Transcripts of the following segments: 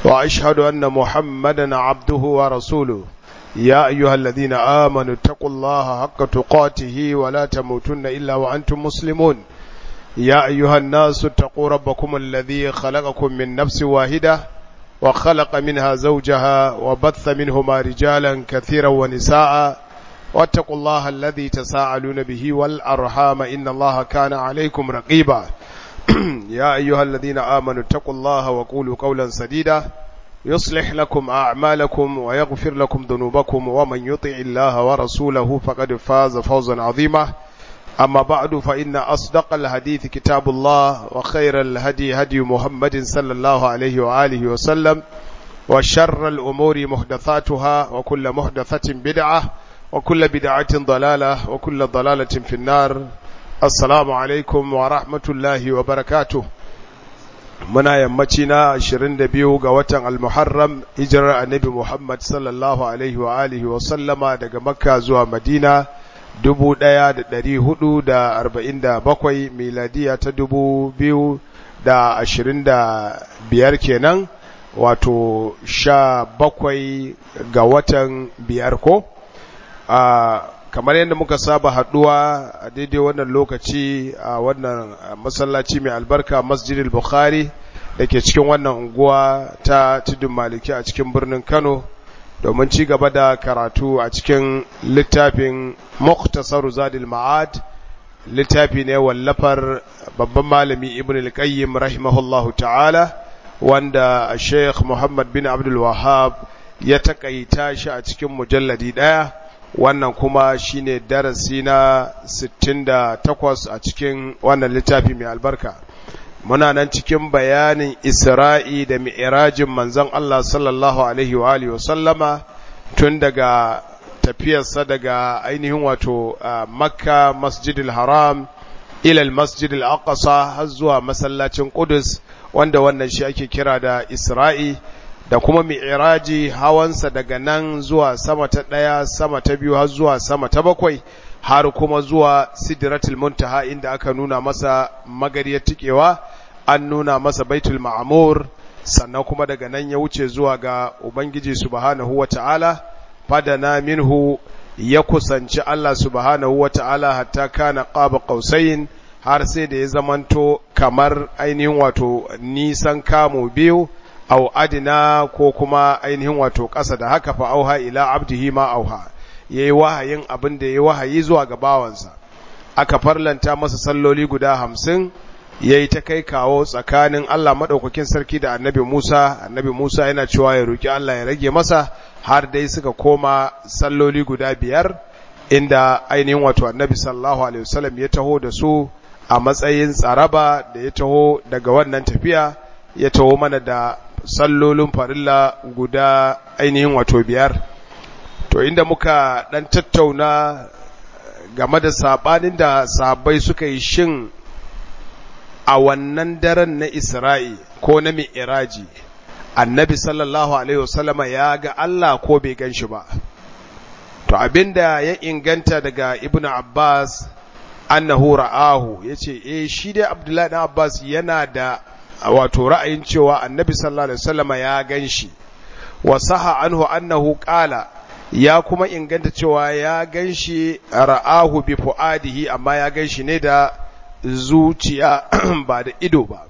وأشهد أن محمدا عبده ورسوله يا أيها الذين آمنوا اتقوا الله حق تقاته ولا تموتن إلا وأنتم مسلمون يا أيها الناس اتقوا ربكم الذي خلقكم من نفس واحدة وخلق منها زوجها وبث منهما رجالا كثيرا ونساء واتقوا الله الذي تساءلون به والأرحام إن الله كان عليكم رقيبا يا أيها الذين آمنوا اتقوا الله وقولوا قولا سديدا يصلح لكم أعمالكم ويغفر لكم ذنوبكم ومن يطع الله ورسوله فقد فاز فوزا عظيما أما بعد فإن أصدق الحديث كتاب الله وخير الهدي هدي محمد صلى الله عليه وآله وسلم وشر الأمور محدثاتها وكل محدثة بدعة وكل بدعة ضلالة وكل ضلالة في النار السلام عليكم ورحمة الله وبركاته muna yammaci na 22 ga watan al-Muharram hijirar annabi Muhammad sallallahu alaihi wa alihi wa sallama daga Makka zuwa Madina 1447 miladiya ta 2025 kenan wato 17 ga watan biyar ko kamar yadda muka saba haduwa a daidai wannan lokaci a wannan masallaci mai albarka Masjidil Bukhari da ke cikin wannan unguwa ta Tudun Maliki a cikin birnin Kano domin ci gaba da karatu a cikin littafin Mukhtasar Zadil Ma'ad littafi ne wallafar babban malami Ibn al-Qayyim rahimahullahu ta'ala wanda Sheikh Muhammad bin Abdul Wahhab ya takaita shi a cikin mujalladi daya wannan kuma shine darasi na 68 a cikin wannan littafi mai albarka muna nan cikin bayanin Isra'i da Mi'rajin manzon Allah sallallahu alaihi wa alihi wasallama tun daga tafiyarsa daga ainihin wato Makka Masjidil Haram ila al-Masjidil Aqsa har zuwa masallacin Qudus wanda wannan shi ake kira da Isra'i da kuma mi'raji hawansa daga nan zuwa sama ta ɗaya sama ta biyu har zuwa sama ta bakwai har kuma zuwa sidratul muntaha inda aka nuna masa magariyar tikewa an nuna masa baitul ma'mur sannan kuma daga nan ya wuce zuwa ga ubangiji subhanahu wata'ala fadana minhu ya kusanci Allah subhanahu wata'ala hatta kana qaba qausain har sai da ya zamanto kamar ainihin wato nisan kamu biyu au adina ko kuma ainihin wato ƙasa da haka fa auha ila abdihi ma auha yayi wahayin abin da yayi wahayi zuwa ga bawansa aka farlanta masa salloli guda 50 yayi ta kai kawo tsakanin Allah madaukakin sarki da annabi Musa yana cewa ya roki Allah ya rage masa har dai suka koma salloli guda 5 inda ainihin wato annabi sallallahu alaihi wasallam ya taho da su a matsayin tsaraba da ya taho daga wannan tafiya ya taho mana da sallolin farilla guda ainihin wato 5 to inda muka dan tattauna game da sabanin da sahabbai suka yi shin a wannan daren na Isra'i ko na Mi'raji annabi sallallahu alaihi wasallama ya ga Allah ko bai ganshi ba to abinda ya inganta daga Ibn Abbas annahu ra'ahu yace shi dai Abdullahi dan Abbas yana da wato ra'ayin cewa annabi sallallahu alaihi wasallam ya ganshi wa saha anhu annahu qala ya kuma inganta cewa ya ganshi ra'ahu bi fuadihi amma ya ganshi ne da zuciya ba da ido ba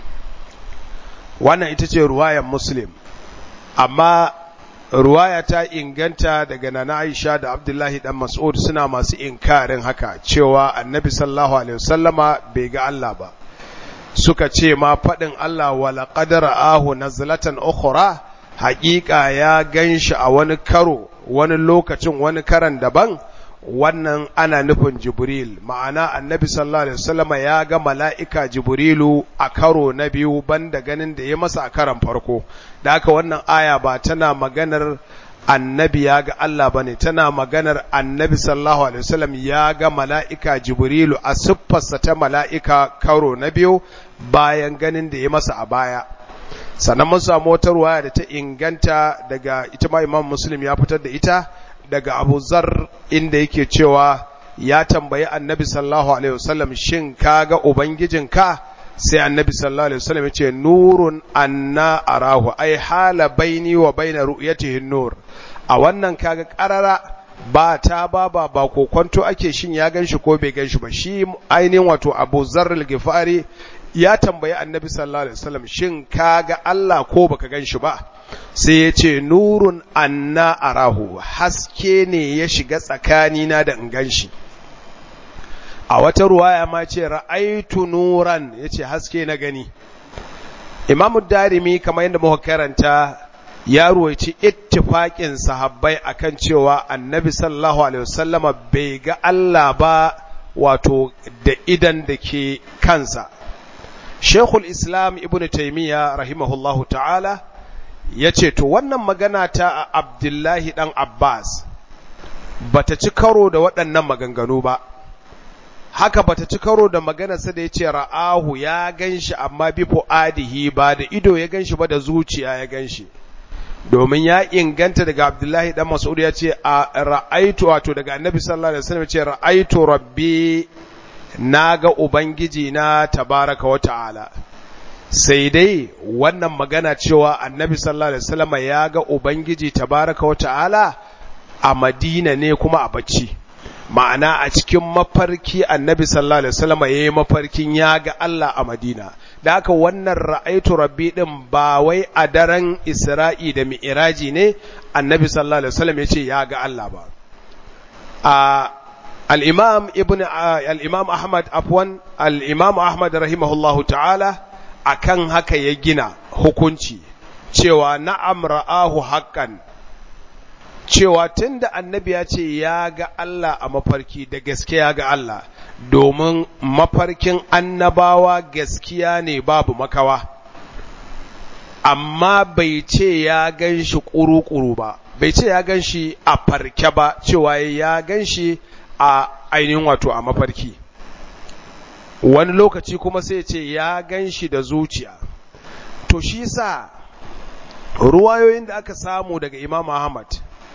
wannan ita ce ruwayar Muslim amma ruwaya ta inganta daga Nana Aisha da Abdullahi dan Mas'ud suna masu inkarin haka cewa annabi sallallahu alaihi wasallama bai ga Allah ba suka ce ma faɗin Allah wala qadara ahu nazlatan ukhra haƙiƙa ya ganshi a wani karo wani lokacin wani karan daban wannan ana nufin Jibril ma'ana annabi sallallahu alaihi wasallam ya ga mala'ika Jibrilu a karo na biyu banda ganin da ya masa a karan farko da haka wannan aya ba tana maganar annabi ya ga Allah bane tana maganar annabi sallallahu alaihi wasallam ya ga mala'ika Jibrilu a siffarsa ta mala'ika karo na biyu bayan ganin da ya masa a baya sannan mun samu wata ruwaya da ta inganta daga ita ma Imam Muslim ya fitar da ita daga Abu Zar inda yake cewa ya tambayi annabi sallallahu alaihi wasallam shin kaga ubangijinka sai annabi sallallahu alaihi wasallam yace nurun anna arahu ai hala baini wa baina ru'yatihi nur. A wannan kaga karara ba ta ba kokonto ake shin ya ganshi ko bai ganshi ba. Shi ainihin wato Abu Zarr al-Ghifari ya tambayi annabi sallallahu alaihi wasallam shin kaga Allah ko baka ganshi ba, sai ya ce nurun anna arahu, haske ne ya shiga tsakanina da in ganshi. A wata ruwaya ma ce ra'aitu nuran, yace haske na gani. Imamu Darimi kamar yadda muka karanta ya ruwaici ittifaqin sahabbai akan cewa annabi sallallahu alaihi wasallama bai ga Allah ba wato da idan da ke kansa. Sheikhul Islam Ibn Taymiyyah rahimahullahu ta'ala yace to wannan magana ta Abdullahi dan Abbas bata ci karo da waɗannan maganganu ba. Haka bata ci karo da maganarsa da yace ra'ahu ya ganshi amma bi fuadihi, ba da ido ya ganshi ba da zuciya ya ganshi. Domin ya inganta daga Abdullahi dan Mas'ud ya ce ra'aitu, wato daga Annabi sallallahu alaihi wasallam ya ce ra'aitu rabbi, naga ubangiji na tabaraka wa ta'ala. Sai dai wannan magana cewa Annabi sallallahu alaihi wasallam ya ga ubangiji tabaraka wa ta'ala a Madina ne kuma a bacci. Ma'ana a cikin mafarki Annabi sallallahu alaihi wasallam yayi mafarkin ya ga Allah a Madina. Da haka wannan ra'aitu rabbi din ba wai a daren Isra'i da Mi'raji ne Annabi sallallahu alaihi wasallam yace ya ga Allah ba. Al-Imam Ahmad rahimahullahu ta'ala akan haka ya gina hukunci cewa na'am ra'ahu haqqan, cewa tunda annabi ya ce ya ga Allah a mafarki, da gaskiya ga Allah, domin mafarkin annabawa gaskiya ne babu makawa, amma bai ce ya gan shi ƙuru-ƙuru ba, bai ce ya gan shi a farke ba, cewa ya gan shi a ainihin wato a mafarki. Wani lokaci kuma sai ce ya gan shi da zuciya. To shi sa ruwayoyin da aka samu daga Imam Ahmad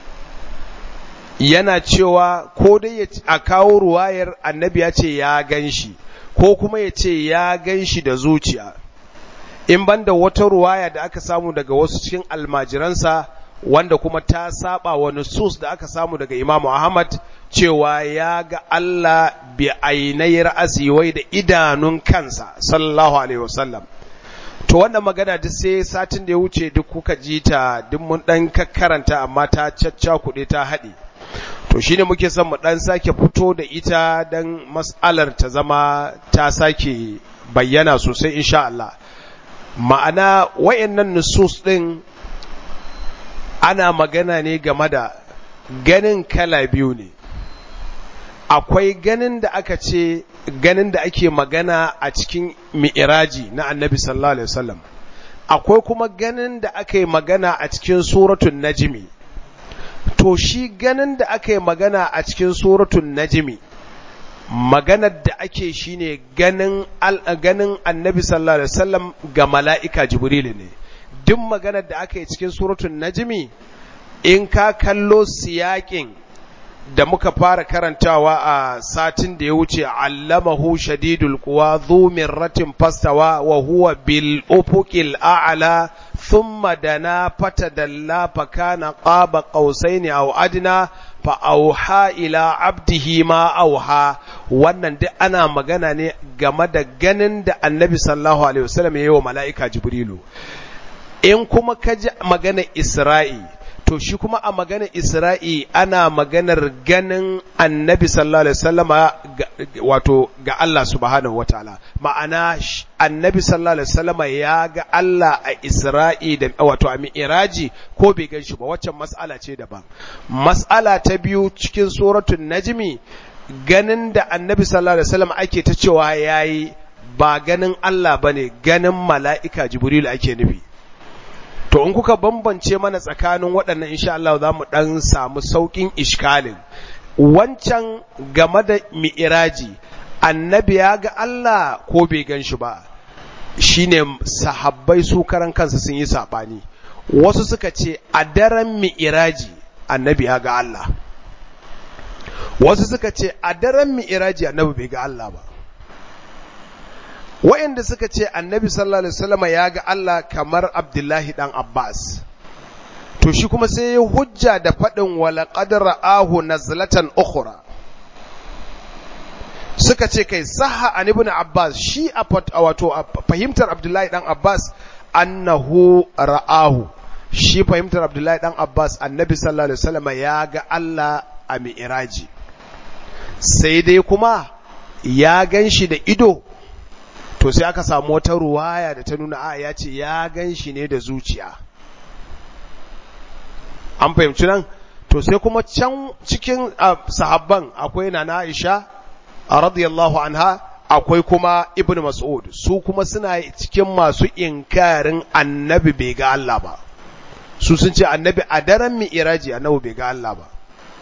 yana cewa ko dai a kawo ruwayar annabi ya ce ya gan shi, ko kuma ya ce ya gan shi da zuciya, in banda wata ruwaya da aka samu daga wasu cikin almajiransa wanda kuma ta saba wa nusus da aka samu daga Imam Ahmad cewa ya ga Allah bi ainai ra'asi, wai da idanun kansa sallallahu alaihi wasallam. To wannan magana duk sai satin da ya wuce duk kuka ji ta, duk mun dan kakkaranta amma ta caccakuɗe ta haɗe. To shine muke son mu dan sake fito da ita dan mas'alar ta zama ta sake bayyana sosai insha Allah. Ma'ana wayannan nusus din ana magana ne game da ganin kala biyu ne. Akwai ganin da aka ce ganin da ake magana a cikin mi'raji na Annabi sallallahu alaihi wasallam. Akwai kuma ganin da aka yi magana a cikin suratul Najmi. To shi ganin da aka yi magana a cikin suratul Najmi, maganar da ake shine ganin Annabi sallallahu alaihi wasallam ga mala'ika Jibril ne. Duk maganar da aka yi cikin suratul Najmi, in ka kallo siyakin da muka fara karantawa a satin da ya wuce, allamahu shadidul quwa dhu mirratin fastawa wa huwa bil ufuqil a'la thumma dana fatadalla fakana qaba qausaini aw adna fa auha ila abdihi ma auha. Wannan duk ana magana ne game da ganin da Annabi sallallahu alaihi wasallam ya yi wa mala'ika Jibrilu. In kuma kaji magana Isra'i, to shi kuma a maganar Isra'i ana maganar ganin Annabi sallallahu alaihi wasallama wato ga Allah subhanahu wataala. Ma'ana Annabi sallallahu alaihi wasallama ya ga Allah a Isra'i da wato a Mi'raji ko bai gan shi ba, waccan mas'ala ce daban. Mas'ala ta biyu cikin suratul Najmi, ganin da Annabi sallallahu alaihi wasallama ake ta cewa yayi ba ganin Allah bane, ganin mala'ika Jibril ake nufi. To in kuka bambance mana tsakanin waɗannan insha Allah za mu ɗan samu sauƙin ishkalin. Wancan game da mi'iraji, Annabi ya ga Allah ko bai gan shi ba, shine sahabbai su karan kansa sun yi saɓani. Wasu suka ce a daren mi'iraji Annabi ya ga Allah, wasu suka ce a daren mi'iraji Annabi bai ga Allah ba. wa'anda suka ce annabi sallallahu alaihi wasallam ya ga Allah kamar Abdullahi dan Abbas, to shi kuma sai ya hujja da faɗin wala qad ra'ahu nazlatan ukhra. Suka ce kai sahha an ibn Abbas, shi a wato fahimtar Abdullahi dan Abbas annahu ra'ahu, shi fahimtar Abdullahi dan Abbas annabi sallallahu alaihi wasallam ya ga Allah a mi'raji, sai dai kuma ya ganshi da ido. To sai aka samu wata ruwaya da ta nuna ya ce ya ganshi ne da zuciya. An fahimci nan? To sai kuma can cikin sahabban akwai Nana Aisha radiyallahu anha, akwai kuma Ibn Mas'ud, su kuma suna cikin masu inkarin annabi bai ga Allah ba. Su sun ce annabi a daren mi'raji annabi bai ga Allah ba.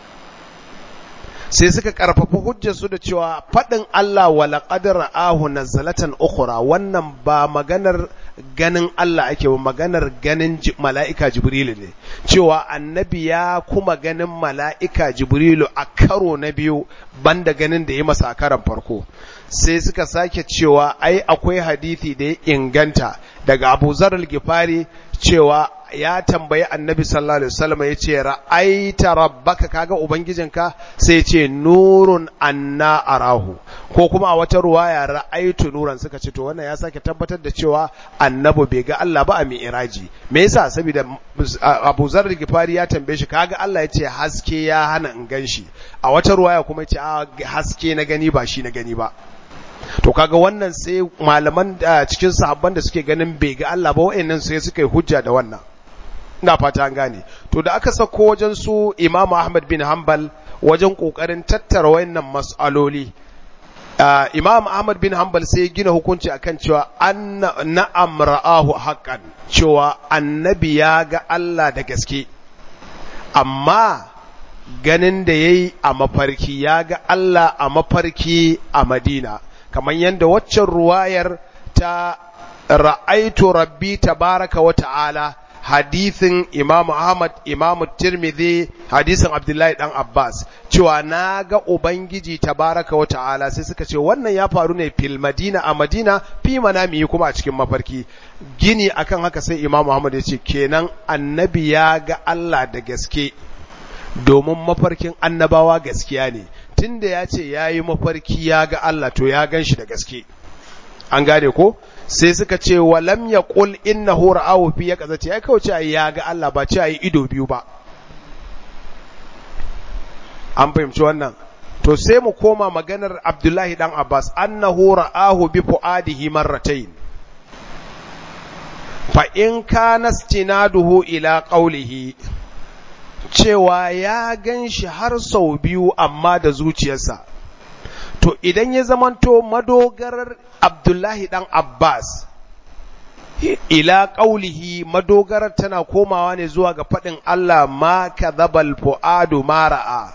Sai suka karfafa hujjarsu da cewa faɗin Allah wa laqad ra'ahu nazlatan ukhra, wannan ba maganar ganin Allah ake ba, maganar ganin mala'ika Jibrilu ne, cewa annabi ya kuma ganin mala'ika Jibrilu a karo na biyu banda ganin da ya masa a karon farko. Sai suka sake cewa ai akwai hadisi da ya inganta daga Abu Zar al-Ghifari cewa ya tambayi annabi sallallahu alaihi wasallam, ya ce ra'aita rabbaka, kaga ubangijinka? Sai ya ce nurun anna arahu, ko kuma a wata ruwaya ra'aitu nuran. Suka ce to wannan ya sake tabbatar da cewa annabi bai ga Allah ba a mi'raji. Me yasa? Saboda Abu Zar al-Ghifari ya tambaye shi kaga Allah, ya ce haske ya hana in ganshi. A wata ruwaya kuma ya ce haske na gani ba shi na gani ba. To kaga wannan sai malaman cikin sahabban da suke ganin bai ga Allah ba, wayannan sai suka yi hujja da wannan. Ina fata an gane. To da aka sako wajen su Imam Ahmad bin Hanbal wajen kokarin tattara wayannan mas'aloli, Imam Ahmad bin Hanbal sai ya gina hukunci akan cewa na'am ra'ahu haqqan, cewa annabi ya ga Allah da gaske, amma ganin da yayi a mafarki, ya ga Allah a mafarki a Madina, kamar yadda waccan ruwayar ta ra'aitu rabbi tabaraka wa ta'ala, hadisin Imam Ahmad, Imam Tirmidhi, hadisin Abdullahi dan Abbas, cewa na ga Ubangiji tabaraka wa ta'ala. Sai suka ce wannan ya faru ne fil Madina, a Madina, fi manami kuma a cikin mafarki. Gini akan haka sai Imam Ahmad ya ce kenan annabi ya ga Allah da gaske, domin mafarkin annabawa gaskiya ne. Tunda ya ce ya yi mafarki ya ga Allah, to ya gan shi da gaske. An gane ko? Sai suka ce walam yaqul innahu ra'ahu fi yaqazati, ai kawai ce ya ga Allah, ba ce ai ido biyu ba. An fahimci wannan? To sai mu koma maganar Abdullahi dan Abbas, annahu ra'ahu bi fuadihi marratayn, fa in kana istinaduhu ila qawlihi, cewa ya ganshi har sau biyu amma da zuciyarsa. To idan ya zamanto madogarar Abdullahi dan Abbas ila qaulihi, madogarar tana komawa ne zuwa ga faɗin Allah, ma kadhabal fuadu ma ra'a,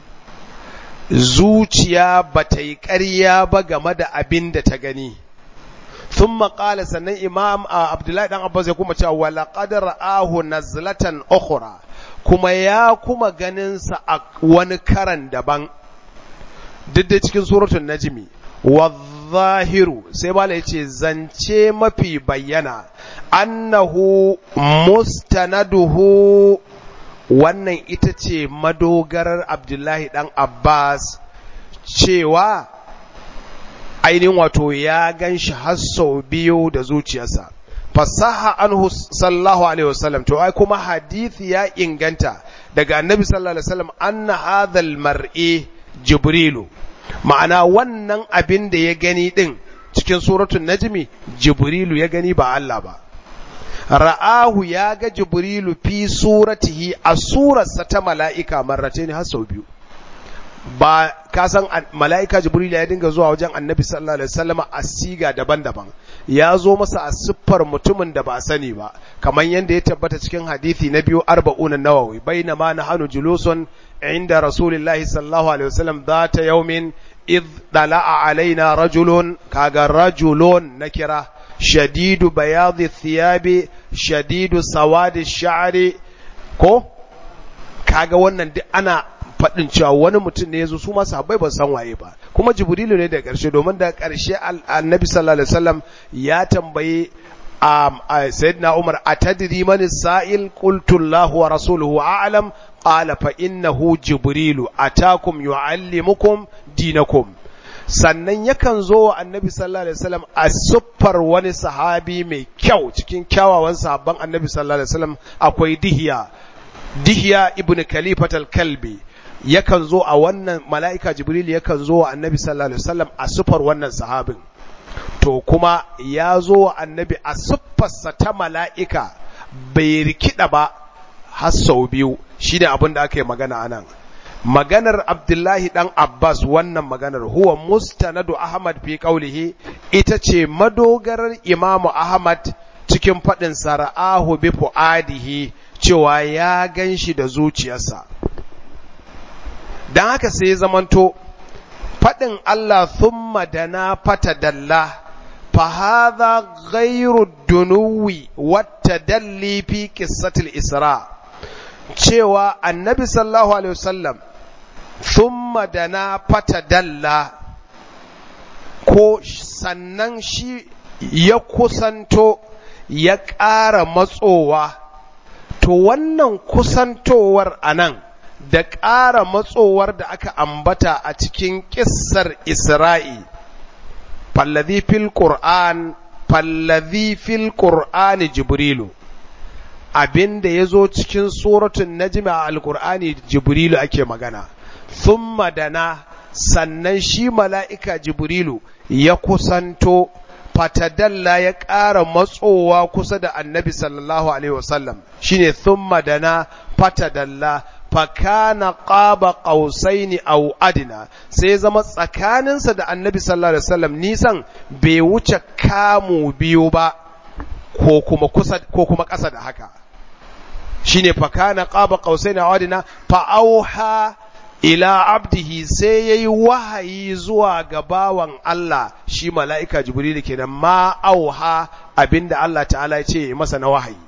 zuciya bata yi ƙarya ba game da abin da ta gani. Thumma qala, sannan Imam Abdullahi dan Abbas ya kuma cewa wa laqad ra'ahu nazlatan ukhra, kuma ya kuma ganin sa a wani karan daban, duk da cikin suratul najmi. Wa zahiru, sai mala yace zance mafi bayyana, annahu mustanaduhu, wannan ita ce madogarar Abdullahi dan Abbas, cewa ainihin wato ya ganshi har sau biyu da zuciyarsa. Fasaha anhu sallallahu alaihi wasallam, to ai kuma hadisi ya inganta daga annabi sallallahu alaihi wasallam, anna hadhal mar'i Jibrilu, ma'ana wannan abin da ya gani din cikin suratul najmi Jibrilu ya gani ba Allah ba. Ra'ahu, ya ga Jibrilu fi suratihi, a surarsa ta mala'ika, marratayn har sau biyu. Ba ka san mala'ika Jibrilu ya dinga zuwa wajen annabi sallallahu alaihi wasallam a siga daban-daban, ya zo masa a siffar mutumin da ba sani ba, kamar yadda ya tabbata cikin hadisi na biyu 40 Nawawi, bainama nahnu julusun inda rasulillahi sallallahu alaihi wasallam dhata yawmin id dala'a alaina rajulun, kaga rajulun nakira, shadidu bayadi thiyabi shadidu sawadi sha'ri, ko kaga wannan duk ana faɗin cewa wani mutum ne yazo su ma sahabbai ba san waye ba kuma jibrilu ne da ƙarshe domin da ƙarshe annabi sallallahu alaihi wasallam ya tambaye sayyidina Umar atadri man as-sa'il qultu Allah wa rasuluhu a'lam qala fa innahu jibrilu atakum yuallimukum dinakum sannan yakan zo wa annabi sallallahu alaihi wasallam a siffar wani sahabi mai kyau cikin kyawawan sahabban annabi sallallahu alaihi wasallam akwai dihiya ibn kalifat al-kalbi yakan zo a wannan mala'ika jibril yakan zo wa annabi sallallahu alaihi wasallam a siffar wannan sahabin to kuma ya zo wa annabi a siffarsa ta mala'ika bai rikida ba har sau biyu shi ne abin da aka yi magana anan maganar Abdullahi dan Abbas wannan maganar huwa mustanadu Ahmad fi qawlihi ita ce madogarar Imam Ahmad cikin fadin sara'ahu bi fuadihi cewa ya ganshi da zuciyarsa dan haka sai zamanto fadin Allah thumma dana fatadalla fa hadha ghayru dunuwi wattadalli fi qissatil Isra cewa annabi sallallahu alaihi wasallam thumma dana fatadalla ko sannan shi ya kusanto ya ƙara matsowa to wannan kusantowar anan da ƙara matsowar da aka ambata a cikin ƙissar Isra'i falladhi fil Qur'ani Jibrilu abinda yazo cikin suratul Najm a Al-Qur'ani Jibrilu ake magana thumma dana sannan shi mala'ika Jibrilu ya kusanto fatadalla ya ƙara matsowa kusa da annabi sallallahu alaihi wasallam shine thumma dana fatadalla fakana qaba qausaini aw adna sai zama tsakaninsa da annabi sallallahu alaihi wasallam nisan bai wuce kamu biyu ba ko kuma ƙasa da haka shine fakana qaba qausaini aw adna fa auha ila abdihi sai yayi wahayi zuwa ga bawan Allah shi mala'ika jibril kenan ma auha abinda Allah ta'ala ya ce masa na wahayi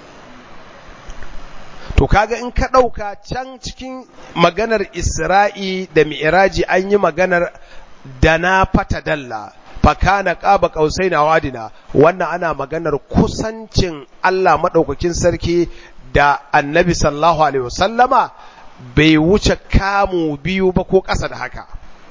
to kaga in ka ɗauka can cikin maganar Isra'i da Mi'raji an yi maganar dana fatadalla fakana qaba qausaina wadina wannan ana maganar kusancin Allah madaukakin sarki da Annabi sallallahu alaihi wasallama bai wuce kamu biyu ba ko ƙasa da haka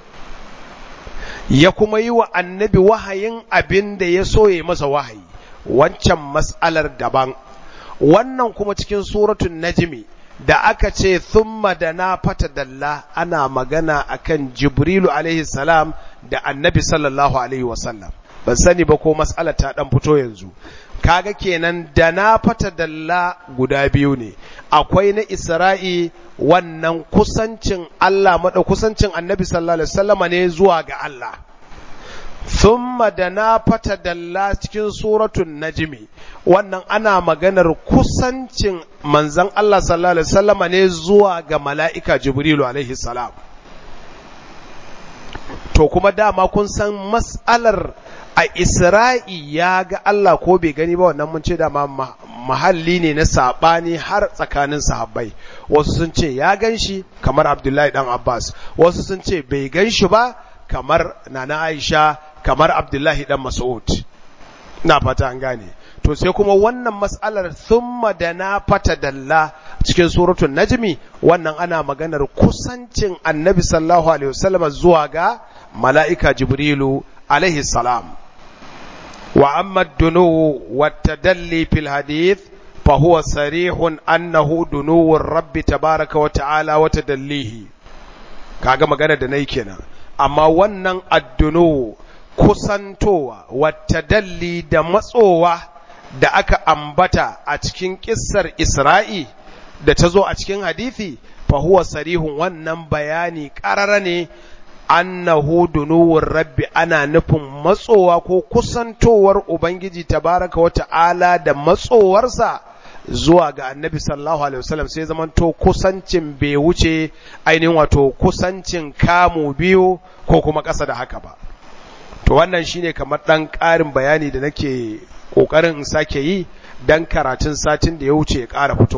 ya kuma yi wa Annabi wahayin abin da ya so ya masa wahayi wancan mas'alar daban wannan kuma cikin suratul najmi da aka ce thumma dana fatadalla ana magana akan jibrilu alaihi salam da annabi sallallahu alaihi wasallam ban sani ba ko mas'ala ta dan fito yanzu kaga kenan dana fatadalla guda biyu ne akwai na isra'i wannan kusancin Allah kusancin annabi sallallahu alaihi wasallama ne zuwa ga Allah thumma dana fatadalla cikin suratul najmi wannan ana maganar kusancin manzon Allah sallallahu alaihi wasallama ne zuwa ga mala'ika jibrilu alaihi salam to kuma dama kun san mas'alar a Isra'i ya ga Allah ko bai gani ba wannan mun ce dama mahalli ne na sabani har tsakanin sahabbai wasu sun ce ya ganshi kamar Abdullahi dan Abbas wasu sun ce bai ganshi ba kamar Nana Aisha kamar Abdullahi dan Mas'ud ina fata an gane to sai kuma wannan mas'alar thumma dana fatadalla cikin suratul najmi wannan ana maganar kusancin annabi sallallahu alaihi wasallam zuwa ga mala'ika jibrilu alaihi salam wa amma ad-dunu wat-tadalli fil hadith fa huwa sarihun annahu dunuwur rabbi tabaaraka wa ta'ala wa tadallihi kaga magana da nayi kenan amma wannan ad-dunu kusantowa wat-tadalli da matsowa da aka ambata a cikin kissar Isra'i da ta zo a cikin hadisi fa huwa sarihun wannan bayani qarara ne annahu dunuwur rabbi ana nufin matsowa ko kusantowar ubangiji tabaraka wa ta'ala da matsowarsa zuwa ga annabi sallallahu alaihi wasallam sai zaman to kusancin bai wuce ainihin wato kusancin kamu biyu ko kuma ƙasa da haka ba to wannan shine kamar dan ƙarin bayani da nake kokarin in sake yi dan karatun satin da ya wuce ya ƙara fitowa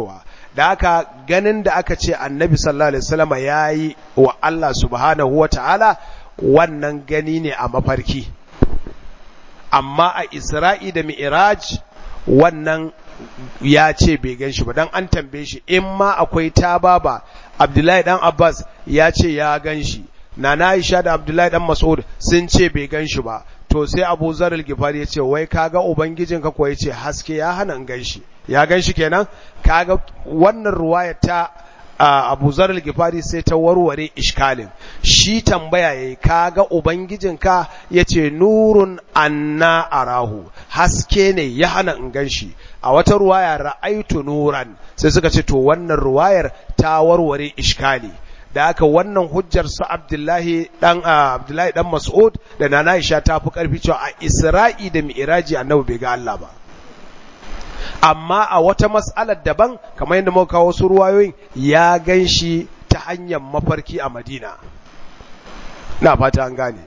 da aka ganin da aka ce annabi sallallahu alaihi wasallam yayi wa Allah subhanahu wataala wannan gani ne a mafarki, amma a Isra'i da Mi'raj wannan ya ce bai gan shi ba, dan an tambaye shi in ma akwai tababa. Abdullahi dan Abbas ya ce ya gan shi, Nana Aisha da Abdullahi dan Mas'ud sun ce bai gan shi ba. To sai Abu Zar al-Ghifari ya ce wai kaga ubangijinka ko ya ce haske ya hana in gan shi, ya gan shi kenan. Kaga wannan ruwaya ta Abu Zar al-Ghifari sai ta warware iskalin. Shi tambaya yayi kaga ubangijinka, yace nurun anna arahu, haske ne ya hana in gan shi. A wata ruwaya ra'aitu nuran, sai suka ce to wannan ruwayar ta warware iskali. Da aka wannan hujjar su Abdullahi dan Mas'ud da Nana Aisha ta fi karfi cewa a Isra'i da Mi'raji annabi bai ga Allah ba. Amma a wata mas'alar daban kamar yadda muka kawo su ruwayoyin ya ganshi ta hanyar mafarki a Madina. Na fata an gane.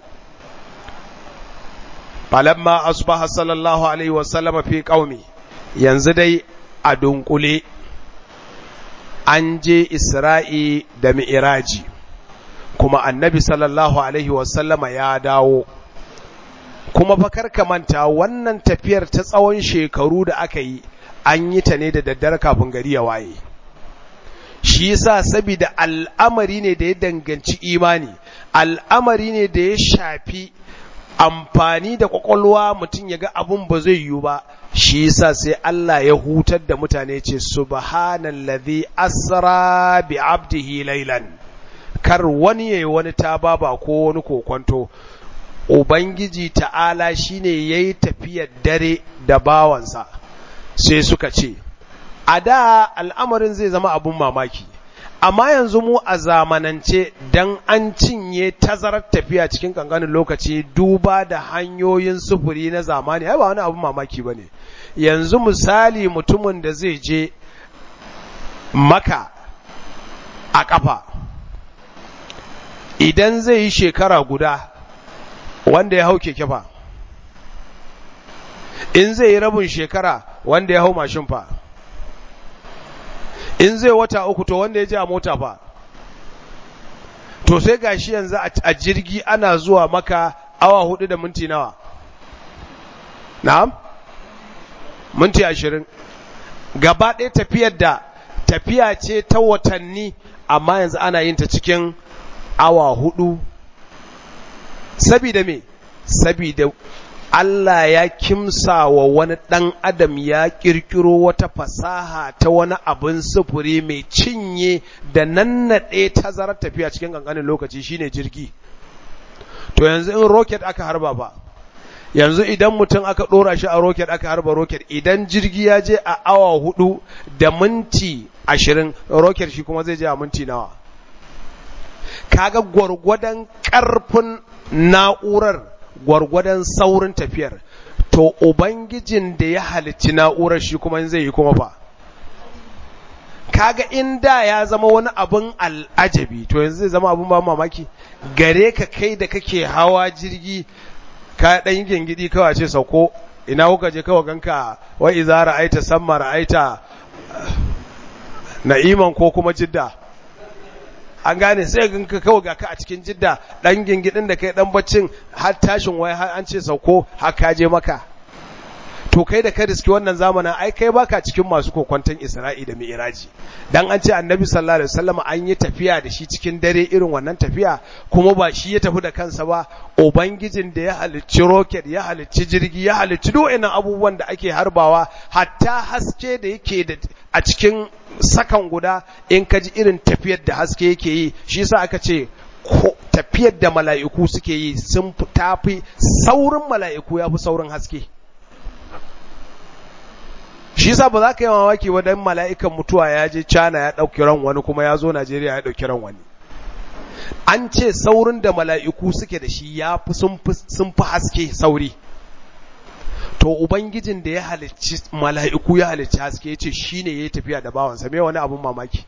Falamma asbaha sallallahu alaihi wasallam fi qaumi, yanzu dai a dunkule an je Isra'i da Mi'raji, kuma annabi sallallahu alaihi wasallama ya dawo. Kuma fakar ka manta wannan tafiyar ta tsawon shekaru da aka yi an yi ta ne da daddare kafin gari ya waye. Shi yasa saboda al'amari ne da ya danganci imani, al'amari ne da ya shafi amfani da kwakwalwa, mutum ya ga abun ba zai yiwu ba. Shi yasa sai Allah ya hutar da mutane, ce subhanallazi asra bi abdihi laylan, kar wani yayi wani tababa ko wani kokonto. Ubangiji ta'ala shine yayi tafiyar dare da bawansa. Sai suka ce a da al'amarin zai zama abun mamaki, amma yanzu mu a zamanance dan an cinye tazarar tafiya cikin kankanin lokaci duba da hanyoyin sufuri na zamani, ai ba wani abun mamaki bane. Yanzu misali mutumin da zai je Maka a kafa, idan zai yi shekara guda, wanda ya hau keke fa, in zai yi rabin shekara wanda ya hau mashin fa, in zai wata uku to wanda ya je a mota fa. To sai gashi yanzu a jirgi ana zuwa Maka awa 4 da minti nawa? Na'am? Minti 20. Gaba ɗaya tafiya ce ta watanni, amma yanzu ana yin ta cikin awa 4. Sabida me? Sabida Allah ya kimsa wa wani ɗan adam ya ƙirƙiro wata fasaha ta wani abin sufuri mai cinye da nannaɗe tazarar tafiya cikin ƙanƙanin lokaci, shine jirgi. To yanzu in rocket aka harba ba, yanzu idan mutum aka ɗora shi a rocket, aka harba rocket, idan jirgi ya je a awa 4 da minti 20, rocket shi kuma zai je a minti nawa? Kaga gwargwadon ƙarfin na'urar, gwargwadon saurin tafiyar. To ubangijin da ya halicci na'urar shi kuma zai yi kuma fa. Kaga inda ya zama wani abin al'ajabi, to yanzu zai zama abin ba mamaki gare ka kai da kake hawa jirgi, ka dan gingidi kawai ce sauko, ina kuka je kawai ganka wa idza ra'aita samma ra'aita na'iman ko kuma Jidda. An gane, sai ganka kawai ga ka a cikin Jidda, dan gingidin da kai dan baccin har tashin wai har an ce sauko har ka je Maka. To kai da ka riski wannan zamanin, ai kai baka cikin masu kokwanton Isra'i da Mi'raji. Dan an ce Annabi sallallahu alaihi wasallam an yi tafiya da shi cikin dare irin wannan tafiya, kuma ba shi ya tafi da kansa ba, ubangijin da ya halicci rocket, ya halicci jirgi, ya halicci duk wannan abubuwan da ake harbawa, hatta haske da yake da a cikin sakan guda, in ka ji irin tafiyar da haske yake yi. Shi yasa aka ce tafiyar da mala'iku suke yi sun tafi saurin mala'iku, ya fi saurin haske. Shi yasa ba za ka yi mamaki wa dan mala'ikan mutuwa ya je China ya ɗauki ran wani, kuma ya zo Najeriya ya ɗauki ran wani. An ce saurin da mala'iku suke da shi ya fi sun fi haske sauri. To ubangijin da ya halicci mala'iku, ya halicci haske, ya ce shi ne ya yi tafiya da bawansa, me wani abun mamaki?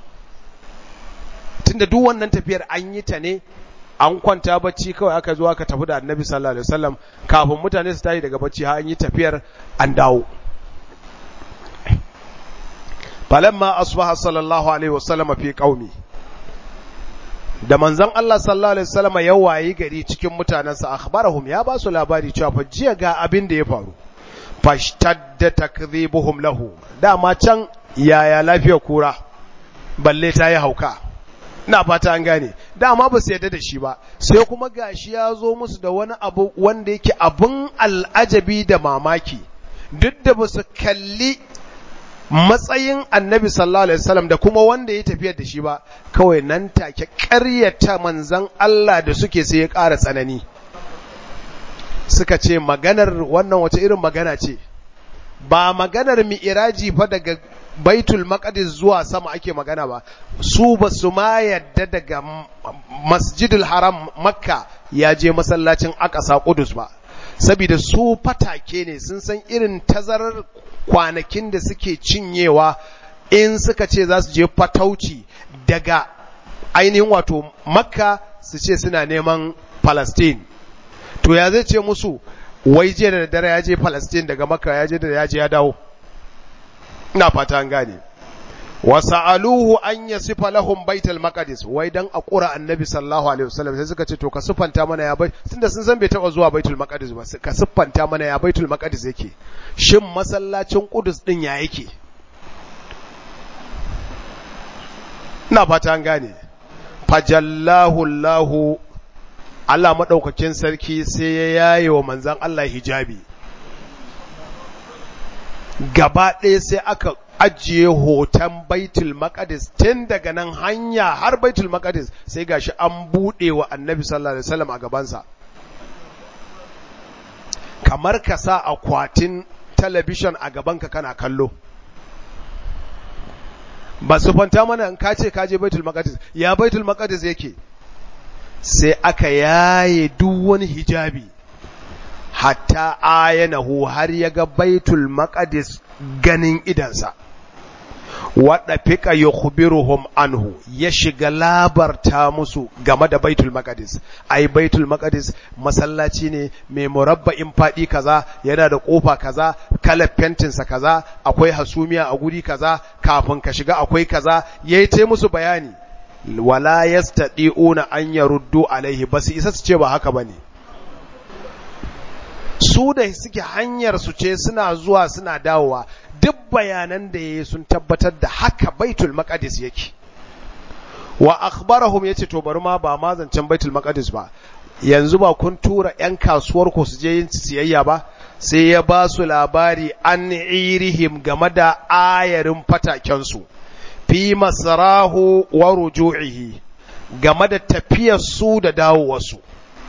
Tunda duk wannan tafiyar an yi ta ne, an kwanta bacci kawai aka zo aka tafi da Annabi sallallahu alaihi wasallam, kafin mutane su tashi daga bacci har an yi tafiyar an dawo. falamma asbaha sallallahu alaihi wasallam fi qaumi, da manzon Allah sallallahu alaihi wasallam ya wayi gari cikin mutanansa, akhbarahum, ya ba su labari cewa fa jiya ga abin da ya faru. Fashtadda takdhibuhum lahu, dama can yaya lafiyar kura balle ta yi hauka, ina fata an gane, dama ba su yarda da shi ba, sai kuma gashi ya zo musu da wani abu wanda yake abun al'ajabi da mamaki, duk da ba su kalli matsayin annabi sallallahu alaihi wasallam da kuma wanda ya tafiyar da shi ba, kawai nan take ƙaryata manzon Allah da suke sai ya ƙara tsanani. Suka ce maganar wannan wace irin magana ce, ba maganar mi'iraji fa daga baitul maqdis zuwa sama ake magana ba, su ba su ma yadda daga masjidul haram makka ya je masallacin aqsa qudus ba, saboda su fatake ne, sun san irin tazarar kwanakin da suke cinyewa in suka ce za su je fatauci daga ainihin wato makka su ce suna neman Palestine. To ya zai ce musu wai je da dare ya je Palestine daga makka, ya je da ya je ya dawo, ina fata an gane. wasa'aluhu an yasifa lahum baitul maqdis, wai dan a qura annabi sallallahu alaihi wasallam sai suka ce to ka siffanta mana ya bai, tunda sun san bai taba zuwa baitul maqdis ba, ka siffanta mana ya baitul maqdis yake, shin masallacin qudus din ya yake, ina fata an gane. fajallahu Allahu, Allah madaukakin sarki sai ya yaye wa manzon Allah hijabi, gaba ɗaya sai aka ajiye hoton baitul maqdis, tun daga nan hanya har baitul maqdis sai gashi an bude wa annabi sallallahu alaihi wasallam a gabansa, kamar ka sa akwatin talabishin a gabanka kana kallo. ba su fanta mana in ka ce ka je baitul maqdis, ya baitul maqdis yake, sai aka yaye duk wani hijabi, hatta ayanahu, har ya ga baitul maqdis ganin idansa. Wadda fika yukhbiruhum anhu, ya shiga labarta musu game da baitul maqdis. Ai baitul maqdis masallaci ne mai murabba'in fadi kaza, yana da kofa kaza, kalar fentin sa kaza, akwai hasumiya a guri kaza, kafin ka shiga akwai kaza, yayi ta musu bayani. Wala yastati'una an yaruddu alaihi, basu isa su ce ba haka bane. Su da suke hanyar su ce suna zuwa suna dawowa, duk bayanan da yayi sun tabbatar da haka baitul maqdis yake. Wa akhbarahum, yace to bari ma ba ma zancen baitul maqdis ba, yanzu ba kun tura ƴan kasuwar ku su je yin siyayya ba, sai ya ba su labari an irihim, game da ayarin fataken su, fi masrahu wa ruju'ihi, game da tafiyar su da dawowar su.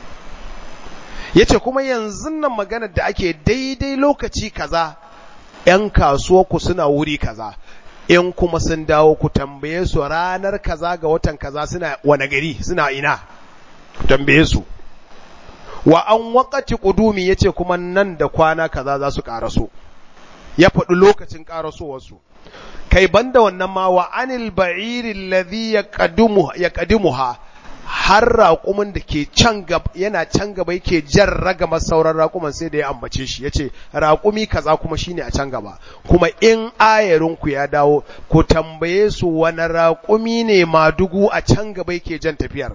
Yace kuma yanzu nan maganar da ake daidai lokaci kaza, ‘yan kasuwarku suna wuri kaza, in kuma sun dawo ku tambaye su ranar kaza ga watan kaza suna wane gari, suna ina, ku tambaye su. Wa an waƙati ƙudumi, yace kuma nan da kwana kaza za su ƙaraso, ya faɗi lokacin ƙarasowarsu. Kai banda wannan ma, wa anil ba'irin ladhi ya ƙadimuha, har raƙumin da ke can gaba, yana can gaba yake jan ragamar sauran raƙuman, sai da ya ambace shi, yace raƙumi kaza kuma shine a can gaba. Kuma in ayarinku ya dawo, ku tambaye su wani raƙumi ne madugu a can gaba yake jan tafiyar.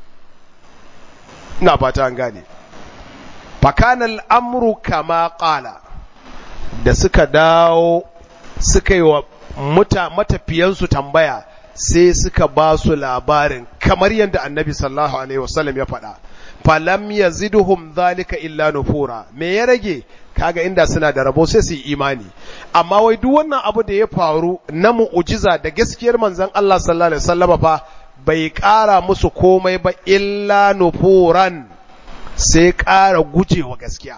Ina fata an gane. Fakana al'amru kama ƙala, da suka dawo suka yi wa matafiyansu tambaya, sai suka ba su labarin kamar yadda annabi sallallahu alaihi wasallam ya faɗa. Falam yazidhum zalika illa nufura, me ya rage? Kaga inda suna da rabo sai su yi imani. Amma wai duk wannan abu da ya faru na mu'ujiza da gaskiyar manzon Allah sallallahu alaihi wasallam fa bai ƙara musu komai ba illa nufuran, sai ƙara gujewa gaskiya.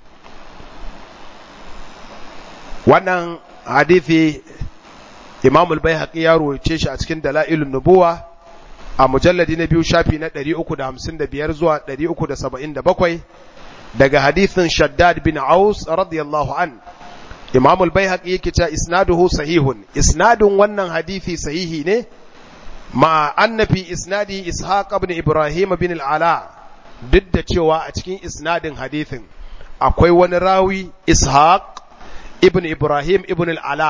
Wannan hadisi Imam al-Baihaqi ya ruwaice shi a cikin Dalailun Nubuwa a mujalladi na 2 shafi na 355 zuwa 377, daga hadithin Shaddad bin Aus radiyallahu an. Imam al-Baihaqi yake cewa isnaduhu sahihun, isnadun wannan hadisi sahihi ne, ma annabi isnadi Ishaq ibn Ibrahim bin al-Ala, duk da cewa a cikin isnadin hadithin akwai wani rawi Ishaq ibn Ibrahim ibn al-Ala,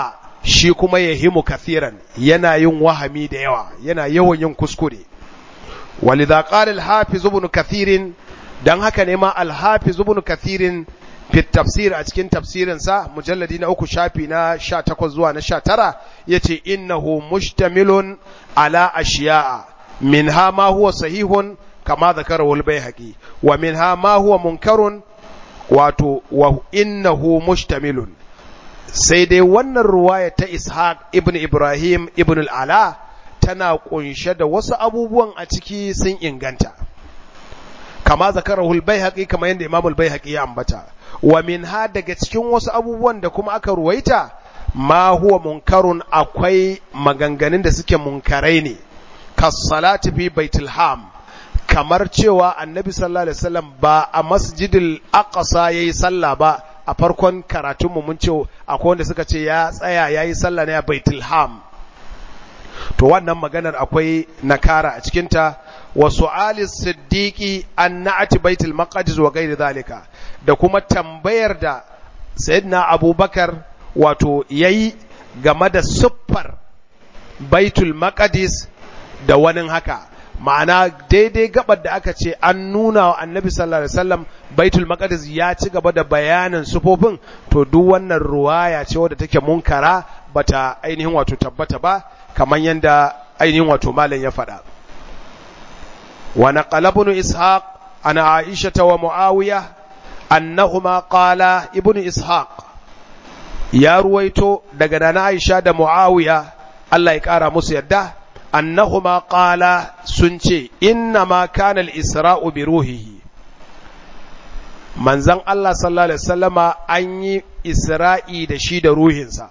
shi kuma yahimu kathiran yana yin wahami da yawa, yana yawan yin kuskure. Walidha qala al-hafiz ibn kathir, dan haka ne ma al-hafiz ibn kathir fi tafsir a cikin tafsirin sa mujalladi na 3 shafi na 18 zuwa na 19 yace innahu mushtamilun ala ashiya'a minha ma huwa sahihun kama zakarahu al-baihaqi wa minha ma huwa munkarun wato wa innahu mushtamilun. Sai dai wannan ruwaya ta Ishaq ibn Ibrahim ibn al-Ala tana kunshe da wasu abubuwan a ciki sun inganta kama zakarahu al-baihaqi kama yanda Imam al-Baihaqi ya ambata. Wa minha daga cikin wasu abubuwan da kuma aka ruwaita ma huwa munkarun, akwai maganganun da suke munkarai ne, kas-salati fi baitul ham, kamar cewa annabi sallallahu alaihi wasallam ba a masjidil aqsa yayi sallah ba. A farkon karatunmu mun ce akwai wanda suka ce ya tsaya yayi sallah ne a baitul ham, to wannan maganar akwai nakara a cikinta. Wa su'alis siddiqi an na'ati baitul maqdis wa ghairi zalika, da kuma tambayar da sayyidina abubakar wato yayi game da siffar baitul maqdis da wani haka. Ma'ana daidai gabar da aka ce an nuna wa annabi sallallahu alaihi wasallam baitul maqdis ya ci gaba da bayanin sufofin, to duk wannan ruwaya ce wadda take munkara, bata ainihin wato tabbata ba kamar yanda ainihin wato malam ya faɗa. Wa naqala ibn ishaq ana aisha wa muawiya annahuma qala, ibn ishaq ya ruwaito daga nana aisha da muawiya Allah ya kara musu yadda, annahuma qala sun ce innama kana al-isra'u bi ruhihi, manzon Allah sallallahu alaihi wasallama an yi isra'i da shi da ruhinsa.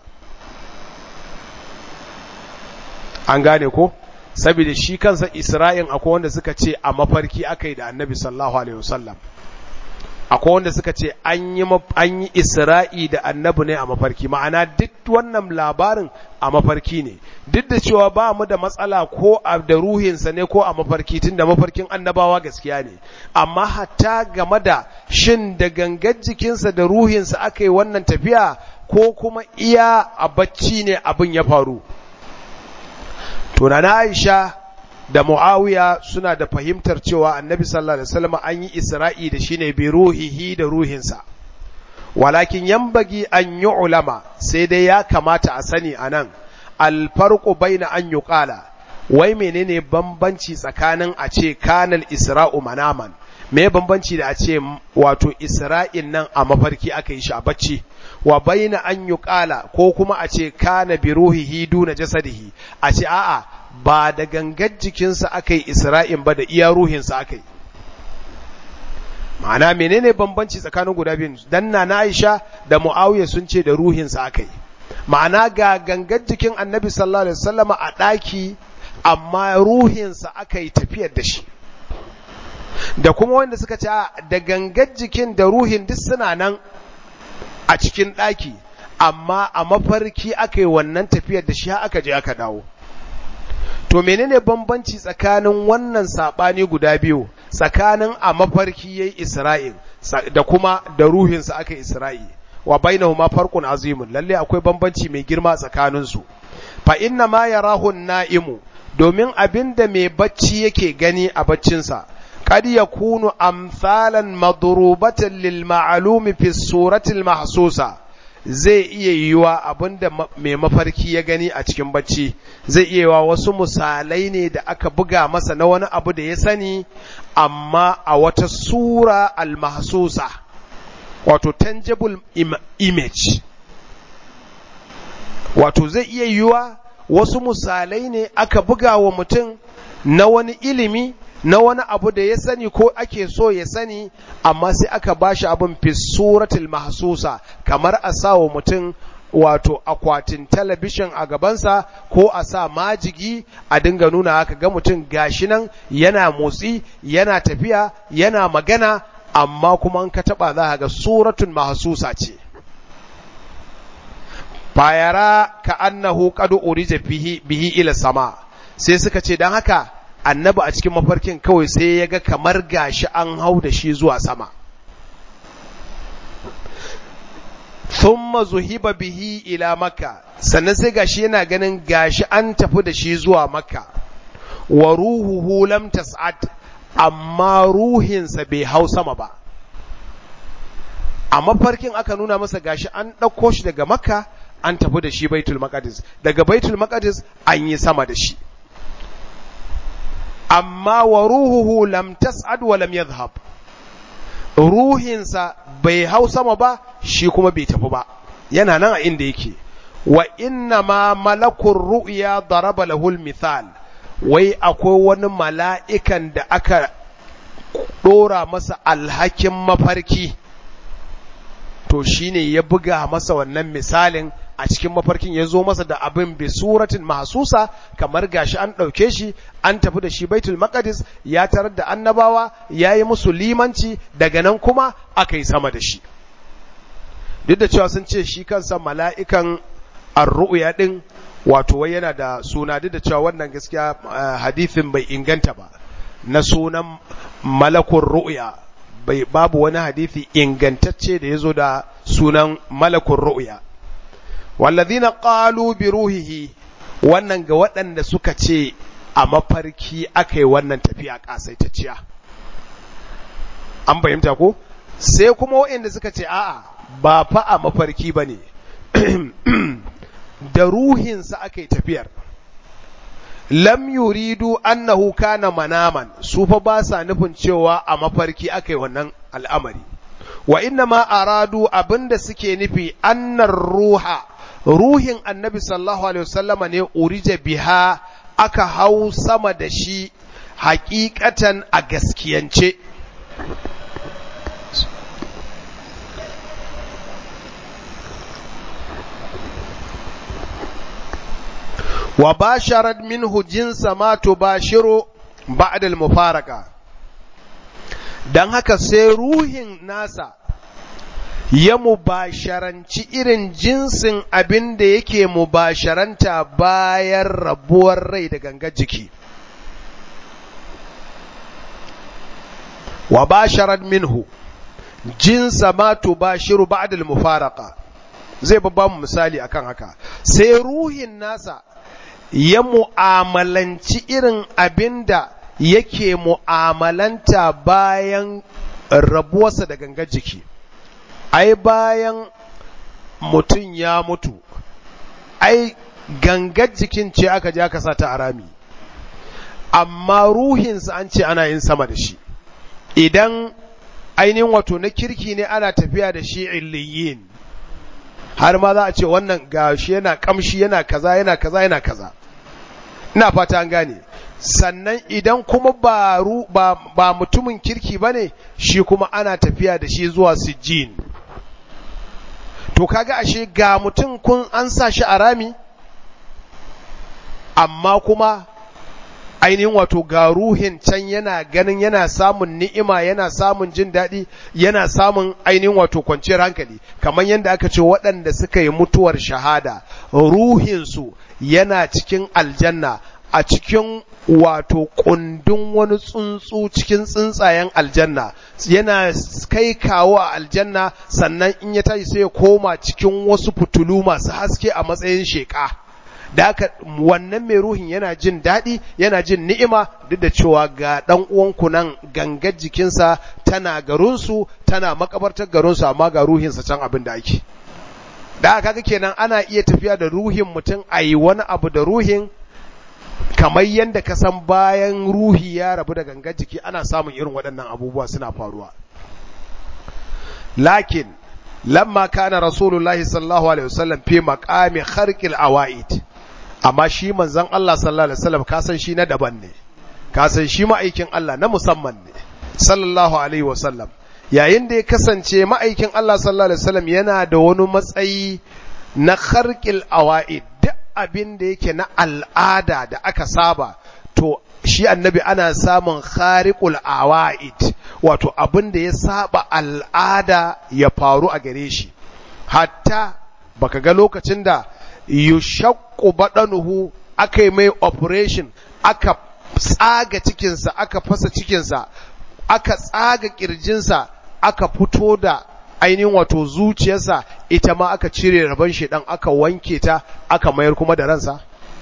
An gane ko? Saboda shi kansa isra'in akwai wanda suka ce a mafarki akai da annabi sallallahu alaihi wasallam, akwai wanda suka ce an yi isra'i da annabi ne a mafarki. Ma'ana duk wannan labarin a mafarki ne, duk da cewa ba mu da matsala ko da ruhinsa ne ko a mafarki, tun da mafarkin annabawa gaskiya ne, amma hatta game da shin da gangar jikinsa da ruhinsa aka yi wannan tafiya ko kuma iya a bacci ne abin ya faru. To na Aisha da Muawiya suna da fahimtar cewa annabi sallallahu alaihi wasallam an yi isra'i da shi ne bi ruhihi da ruhinsa. Walakin yambagi an yi ulama, sai dai ya kamata a sani anan alfarqu baina an yuqala, wai menene bambanci tsakanin a ce kanal isra'u manaman, me bambanci da a ce wato isra'in nan a mafarki aka yi shi a bacci, wa baina an yuqala ko kuma a ce kana bi ruhihi duna jasadihi, a ce a'a ba da gangar jikinsa aka yi isra'in ba da iya ruhinsa aka yi. Ma'ana menene bambanci tsakanin guda biyun? Dan na Aisha da Muawiya sun ce da ruhinsa aka yi. Ma'ana ga gangar jikin annabi sallallahu alaihi wasallama a ɗaki, amma ruhinsa aka yi tafiyar da shi. Da kuma wanda suka ce da gangar jikin da ruhin duk suna nan a cikin ɗaki, amma a mafarki aka yi wannan tafiyar da shi aka je aka dawo. To menene bambanci tsakanin wannan saɓani guda biyu, tsakanin a mafarki yayi Isra'il da kuma da ruhinsa aka yi Isra'i? Wa bainahuma farqun azimun, lalle akwai bambanci mai girma tsakanin su. Fa inna ma yarahu na'imu, domin abinda mai bacci yake gani a baccinsa, kad yakunu amsalan madrubatan lil ma'lumi fi surati al mahsusa, zai iya yiwa abinda mai mafarki ya gani a cikin bacci, zai iya yiwa wasu misalai ne da aka buga masa na wani abu da ya sani, amma a wata sura al-mahsusa, wato tangible image. Wato zai iya yiwa wasu misalai ne aka buga wa mutum na wani ilimi, na wani abu da ya sani ko ake so ya sani, amma sai aka bashi abin fi suratul mahsusa, kamar a sa wa mutum wato akwatin talabishin a gabansa ko a sa majigi a dinga nuna haka, ga mutum gashi nan yana motsi, yana tafiya, yana magana, amma kuma in ka taba za ga suratul mahsusa ce. Fayara ka annahu qad urija bihi ila sama, sai suka ce dan haka annabi a cikin mafarkin kawai sai ya ga kamar gashi an hau da shi zuwa sama. thumma zuhiba bihi ila makka, sannan sai gashi yana ganin gashi an tafi da shi zuwa makka, wa ruhuhu lam tas'ad, amma ruhinsa bai hau sama ba. A mafarkin aka nuna masa gashi an ɗauko shi daga makka an tafi da shi baitul maqdis, daga baitul maqdis an yi sama da shi, amma wa ruhuhu lam tas'ad wa lam yadhhab, ruhinsa bai hau sama ba shi kuma bai tafi ba, yana nan a inda yake. Wa inna ma malakun ru'ya daraba lahul mithal, wai akwai wani mala'ikan da aka ɗora masa alhakin mafarki, to shine ya buga masa wannan misalin a cikin mafarkin, ya zo masa da abin bi suratin mahsusa, kamar gashi an ɗauke shi an tafi da shi baitul maqdis, ya tarar da annabawa ya yi musu limanci, daga nan kuma aka yi sama da shi. Duk da cewa sun ce shi kansa mala'ikan ar-ru'ya din wato wai yana da suna, duk da cewa wannan gaskiya hadithin bai inganta ba na sunan malakun ru'ya, babu wani hadithi ingantacce da yazo da sunan malakun ru'ya. Walladhina qalu bi ruhihi, wannan ga waɗanda suka ce a mafarki akai wannan tafiya kasaitacciya, an fahimta ko? Sai kuma waɗanda suka ce a'a ba fa a mafarki bane da ruhinsa akai tafiyar. Lam yuridu annahu kana manaman, su fa ba sa nufin cewa a mafarki akai wannan al'amari. Wa inna ma aradu, abinda suke nufi, annar ruha, ruhin annabi sallallahu alaihi wasallama ne urija biha, aka hau sama da shi haƙiƙatan a gaskiyance. Wa basharat minhu jinsa ma tubashiru ba'da al-mufaraqa, dan haka sai ruhin nasa ya mubasharanci irin jinsin abin da yake mubasharanta bayan rabuwar rai da gangar jiki. Wa basharat minhu jinsa ma tubashiru ba'da al-mufaraqa, zai babba mu misali akan haka. Sai ruhin nasa ya mu'amalanci irin abin da yake mu'amalanta bayan rabuwarsa da gangar jiki. Ai bayan mutum ya mutu, ai gangar jikin ce aka je aka sa ta arami, amma ruhinsa an ce ana yin sama da shi. Idan ainihin wato na kirki ne ana tafiya da shi illiyin, har ma za a ce wannan gashi yana kamshi, yana kaza yana kaza yana kaza. Ina fata an gane. Sannan idan kuma ba mutumin kirki bane, shi kuma ana tafiya da shi zuwa sijjin. To kaga ashe ga mutum kun an sa shi a rami, amma kuma ainihin wato ga ruhin can yana ganin yana samun ni'ima, yana samun jin daɗi, yana samun ainihin wato kwanciyar hankali, kamar yadda aka ce waɗanda suka yi mutuwar shahada ruhinsu yana cikin aljanna, a cikin wato kundin wani tsuntsu cikin tsuntsayen aljanna, yana kai kawo a aljanna, sannan in ya tashi sai ya koma cikin wasu fitulu masu haske a matsayin sheƙa. Da haka wannan mai ruhin yana jin daɗi, yana jin ni'ima, duk da cewa ga ɗan uwanku nan gangar jikinsa tana garinsu, tana makabartar garinsu, amma ga ruhinsa can abin da ake. Da haka kaga kenan ana iya tafiya da ruhin mutum a yi wani abu da ruhin, kamar yadda ka san bayan ruhi ya rabu da gangar jiki ana samun irin waɗannan abubuwa suna faruwa. Lakin lamma kana rasulullahi sallallahu alaihi wasallam fi maqami kharqil awaid, amma shi manzon Allah sallallahu alaihi wasallam ka san shi na daban ne, ka san shi ma'aikin Allah na musamman ne sallallahu alaihi wasallam. Yayin da ya kasance ma'aikin Allah sallallahu alaihi wasallam yana da wani matsayi na kharqil awaid, duk abin da yake na al'ada da aka saba, to shi annabi ana samun khariqul awaid, wato abin da ya saba al'ada ya faru a gare shi. Hatta baka ga lokacin da yushaqqu badanuhu, aka yi mai operation, aka tsaga cikinsa, aka fasa cikinsa, aka tsaga kirjinsa, aka fito da ainihin wato zuciyarsa ita ma aka cire rabon shedan aka wanke ta aka mayar kuma da ransa.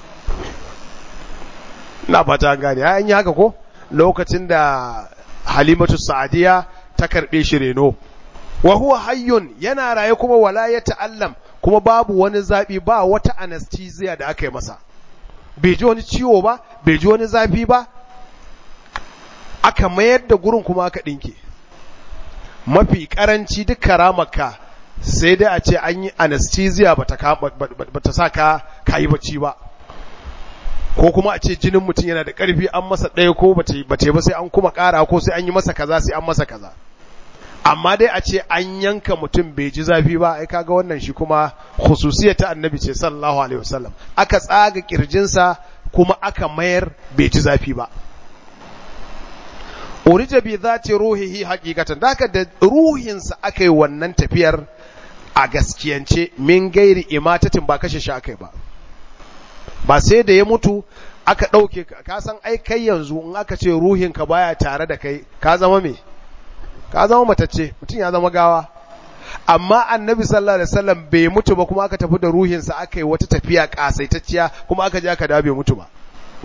Na fata gane an yi haka ko lokacin da Halimatu Sa'diya ta karbe shi reno, wa huwa hayyun, yana raye kuma wala ya ta'allam, kuma babu wani zabi, ba wata anesthesia da aka yi masa, bai ji wani ciwo ba, bai ji wani zafi ba, aka mayar da gurin kuma aka dinke. Mafi karanci duk karamarka sai dai a ce an yi anesthesia bata sa ka yi bacci ba, ko kuma a ce jinin mutum yana da ƙarfi an masa ɗaya ko bace ba sai an kuma ƙara, ko sai an yi masa kaza sai an masa kaza. Amma dai a ce an yanka mutum bai ji zafi ba, ai kaga wannan shi kuma khususiyar ta annabi ce sallallahu alaihi wasallam, aka tsaga kirjinsa kuma aka mayar bai ji zafi ba. Urija bi zati ruhihi haqiqatan, daka da ruhinsa akai wannan tafiyar a gaskiyance, min gairi imatatin, ba kashe shi akai ba sai da ya mutu aka ɗauke ka san ai kai yanzu in aka ce ruhinka baya tare da kai ka zama me, ka zama matacce, mutum ya zama gawa. Amma annabi sallallahu alaihi wasallam bai mutu ba kuma aka tafi da ruhinsa aka yi wata tafiya kasaitacciya kuma aka je aka dawo bai mutu ba.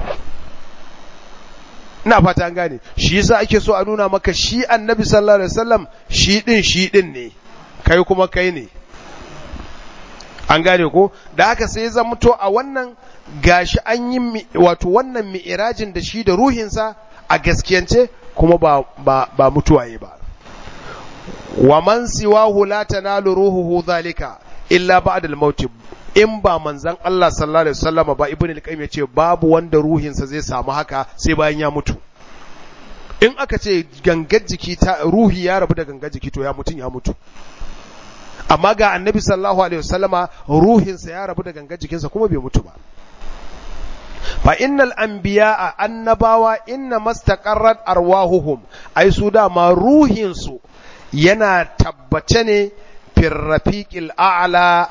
Ina fata an gane, shi yasa ake so a nuna maka shi annabi sallallahu alaihi wasallam shi din ne, kai kuma kai ne. An gane ko, da haka sai ya zamto a wannan gashi an yi wato wannan mi'irajin da shi da ruhinsa a gaskiyance kuma ba mutuwaye ba. Wa man siwahu la tanalu ruhuhu zalika illa ba'da al-maut, in ba manzon Allah sallallahu alaihi wasallam ba, ibn al-qayyim yace babu wanda ruhinsa zai samu haka sai bayan ya mutu. In aka ce gangar jiki ta ruhi ya rabu da gangar jiki to ya mutu. Amma ga annabi sallallahu alaihi wasallama ruhinsa ya rabu da gangar jikinsa kuma bai mutu ba. Fa innal anbiya'a, annabawa, inna mastaqarrat arwahuhum, ai su dama ruhinsu yana tabbace ne fir rafiqil a'la,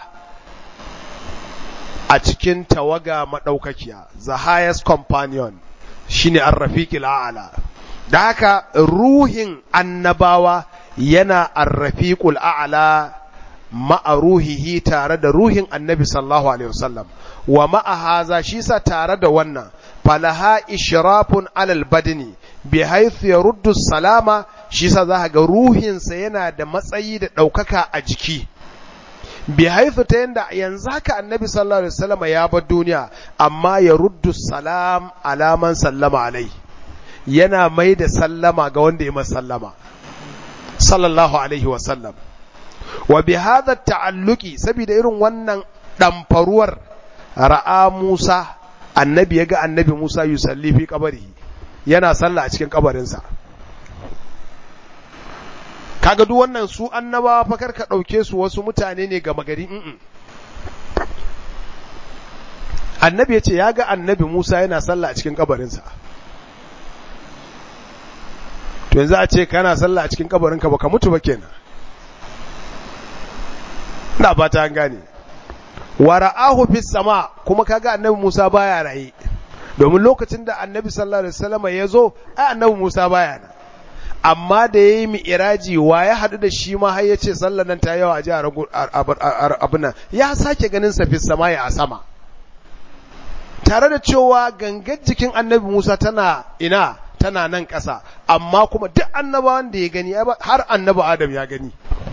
a cikin tawaga madaukakiya, the highest companion shine ar-rafiqil a'la. Da haka ruhin annabawa yana ar-rafiqul a'la ma'a ruhihi, tare da ruhin annabi sallallahu alaihi wasallam. Wa ma'a haza, shi sa tare da wannan, falaha ishrafun alal badni bi haythu yaruddu salama, shi sa za ga ruhinsa yana da matsayi da ɗaukaka a jiki, bi haythu, ta yanda yanzu haka annabi sallallahu alaihi wasallam ya bar duniya amma yaruddu salam alaman sallama alai, yana mai da sallama ga wanda ya masa sallama sallallahu alaihi wasallam. Wa bi hadha ta'alluqi, saboda irin wannan damfaruwar, ra'a Musa, annabi yaga annabi Musa yusalli fi qabrihi, yana sallah a cikin kabarinsa. Kaga duk wannan su annabawa fa karka dauke su wasu mutane ne ga magari. Annabi yace yaga annabi Musa yana sallah a cikin kabarinsa. To yanzu a ce kana sallah a cikin kabarinka baka mutu ba kenan. Ina ba ta gane. Wa ra'ahu fis sama, kuma kaga annabi Musa baya raye, domin lokacin da annabi sallallahu alaihi wasallam ya zo ai annabi Musa baya nan, amma da yayi mi'raji wa ya hadu da shi ma har yace sallar nan ta yawa a ji abin nan, ya sake ganin sa fis sama, ya a sama, tare da cewa gangar jikin annabi Musa tana ina, tana nan ƙasa, amma kuma duk annabawan da ya gani har annabi Adam ya gani.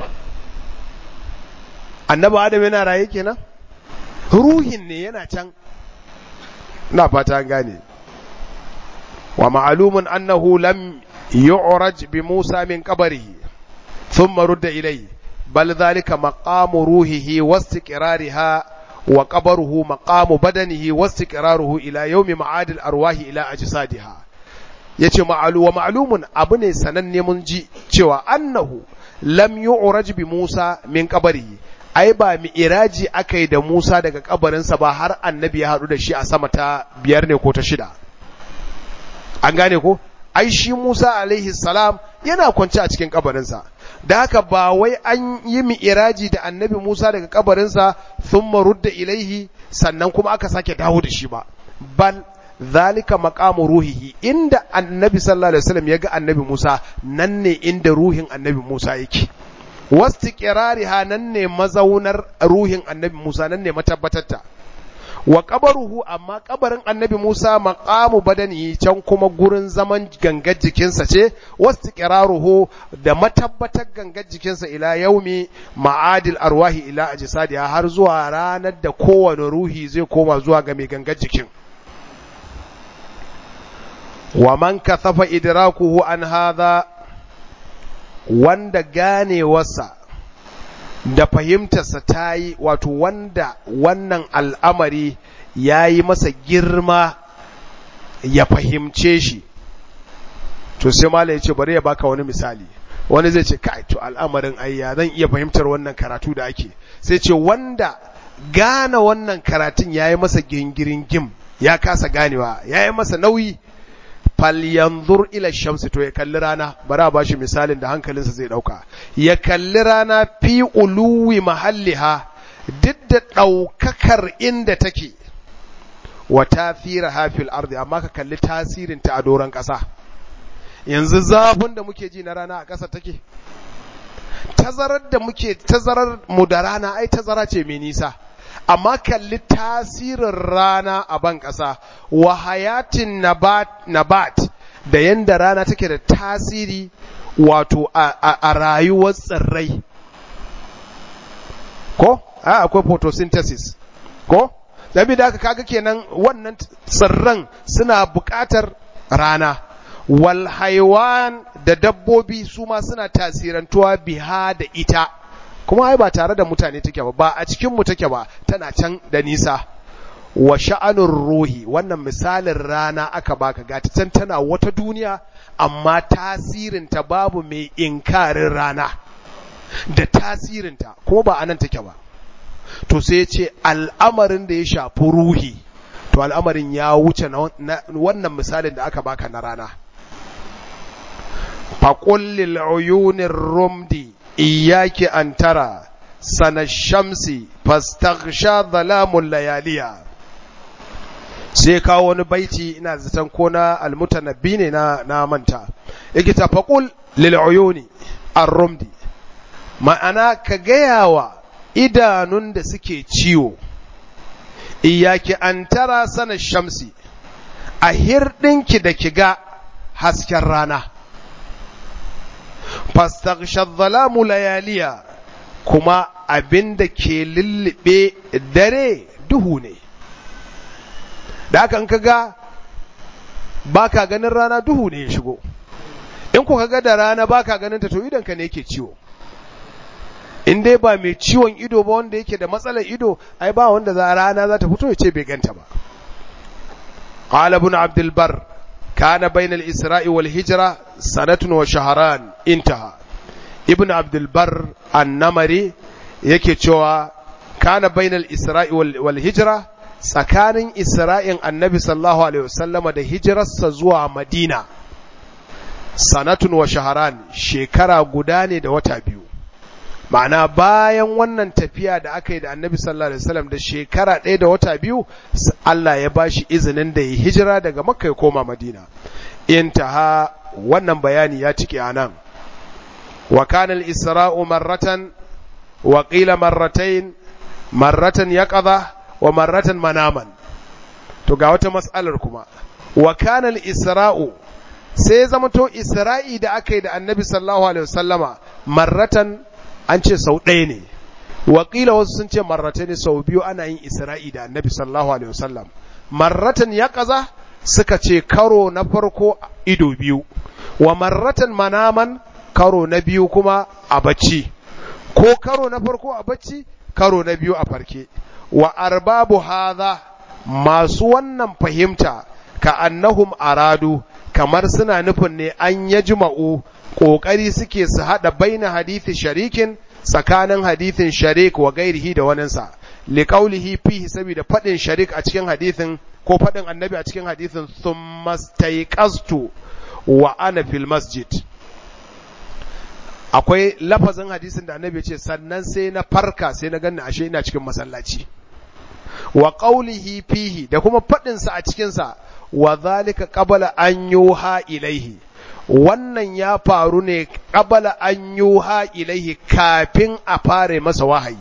Annabi Adam yana raye kenan, ruhin ne yana can. Na fata gane. Wa ma'lumun annahu lam yu'raj bi Musa min qabrihi thumma rudda ilayhi, bal dhalika maqamu ruhihi wastiqrariha, wa qabruhu maqamu badanihi wastiqraruhu ila yawmi ma'ad al-arwahi ila ajsadiha. Yace wa ma'lumun, abu ne sananne mun ji cewa annahu lam yu'raj bi Musa min qabrihi, ai ba mi'iraji aka yi da Musa daga kabarinsa ba har annabi ya haɗu da shi a sama ta 5 ne ko ta 6. An gane ko? Ai shi Musa alaihi salam yana kwance a cikin kabarinsa, da haka ba wai an yi mi'iraji da annabi Musa daga kabarinsa thumma rudda ilaihi sannan kuma aka sake dawo da shi ba, bal zalika maqamu ruhihi, inda annabi sallallahu alaihi wasallam ya ga annabi Musa nan ne inda ruhin annabi Musa yake. wastiqrariha nan ne mazaunar ruhin annabi Musa, nan ne matabbatarta. Wa qabaruhu, amma kabarin annabi Musa maqamu badani, can kuma gurin zaman gangar jikinsa ce, wastiqraruhu da matabbatar gangar jikinsa ila yaumi ma'adil arwahi ila ajsadiha, har zuwa ranar da kowane ruhi zai koma zuwa ga mai gangar jikin. Wa man kathafa idrakuhu an hadha, wanda ganewarsa da fahimtarsa ta yi, wato wanda wannan al'amari ya yi masa girma ya fahimce shi, to sai mala ya ce bari ya baka wani misali. Wani zai ce kai to al'amarin ayya zan iya fahimtar wannan karatu da ake, sai ce wanda gane wannan karatun ya yi masa gingirin gim, ya kasa ganewa, ya yi masa nauyi, falyanzur ila shamsi, to ya kalli rana. Bari a bashi misalin da hankalinsa zai dauka. Ya kalli rana fi uluwi mahalliha, duk da daukakar inda take, wa tathiraha fil ardi, amma ka kalli tasirin ta a doran kasa. Yanzu zafin da muke ji na rana a kasa take, tazarar mu da rana ai tazara ce mai nisa, amma kalli tasirin rana a ban ƙasa, wa hayatin nabat da yanda rana take da tasiri wato a rayuwar tsirrai, ko akwai photosynthesis, ko dabi da aka kaga kenan wannan tsirran suna buƙatar rana. Wal haiwan da dabbobi su ma suna tasirantuwa biha da ita, kuma ai ba tare da mutane take ba a cikin mu take ba, tana can da nisa. Wa sha'anur ruhi, wannan misalin rana aka baka, ga ta can tana wata duniya, amma tasirinta babu mai inkarin rana da tasirinta, kuma ba anan take ba. To sai ya ce al'amarin da ya shafi ruhi, to al'amarin ya wuce wannan misalin da aka baka na rana. Faqul lil uyunir rumdi iyaki an tara sana shamsi fastaghsha dhalamul layaliya. Sai kawo wani baiti, ina zaton ko na almutanabbi ne na manta, yake ta faqul lil uyuni ar-rumdi, ma'ana ka gayawa idanun da suke ciwo, iyaki an tara sana shamsi, a hirdinki da kiga hasken rana, fastaghsha dhalamu layaliya, kuma abinda ke lullube dare duhu ne. Da haka in kaga baka ganin rana, duhu ne ya shigo. In ku kaga da rana baka ganin ta, to idonka ne yake ciwo. In dai ba mai ciwon ido ba, wanda yake da matsalar ido, ai ba wanda rana za ta fito ya ce bai ganta ba. Qala ibn Abdul Barr kana bainal Isra'i wal Hijra sanatun wa shahran, intaha. Ibn Abdul Barr an-Namari yake cewa kana bainal Isra'i wal Hijra, tsakanin Isra'in annabi sallallahu alaihi wasallama da hijirarsa zuwa Madina, sanatun wa shahran, shekara guda ne da wata biyu. Ma'ana bayan wannan tafiya da aka yi da annabi sallallahu alaihi wasallam da shekara ɗaya da wata biyu, Allah ya bashi izinin da ya hijira daga Makka ya koma Madina. Intaha, wannan bayani ya cike anan. Wa kana al-isra'u marratan wa qila marratayn, marratan yaqadha wa marratan manaman. To ga wata mas'alar kuma, wa kana al-isra'u, sai zama to isra'i da aka yi da annabi sallallahu alaihi wasallama marratan, an ce sau ɗaya ne, wakila wasu sun ce marratan ne, sau biyu ana yin isra'i da annabi sallallahu alaihi wasallam. Marratan ya kaza, suka ce karo na farko ido biyu, wa marratan manaman, karo na biyu kuma a bacci, ko karo na farko a bacci, karo na biyu a farke. Wa arbabu hadha, masu wannan fahimta, ka annahum aradu, kamar suna nufin ne an yajma'u, ƙoƙari suke su haɗa baina hadithi sharikin, tsakanin hadithin sharik wa gairihi da waninsa, liƙaulihi fihi, saboda faɗin sharik a cikin hadithin, ko faɗin annabi a cikin hadithin, thumma staiqaztu wa ana fil masjid. Akwai lafazin hadisin da annabi ce, sannan sai na farka sai na ganni ashe ina cikin masallaci. Wa qaulihi fihi, da kuma faɗinsa a cikinsa, wa zalika qabla an yuha ilaihi, wannan ya faru ne qabala an yuha ilaihi, kafin a fare masa wahayi.